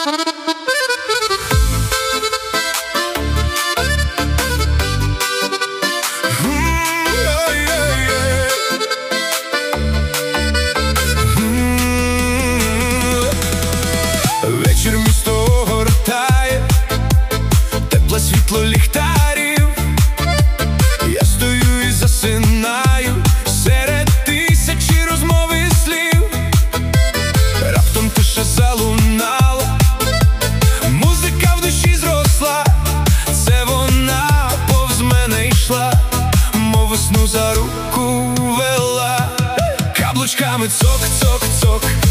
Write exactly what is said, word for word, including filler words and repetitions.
Вечір місто огортає, тепле світло ліхтарів. Я стою і засинаю серед тисячі розмов і слів. Раптом тиша залунала, музика в душі зросла. Це вона повз мене йшла, мов весну за руку вела. Каблучками цок-цок-цок,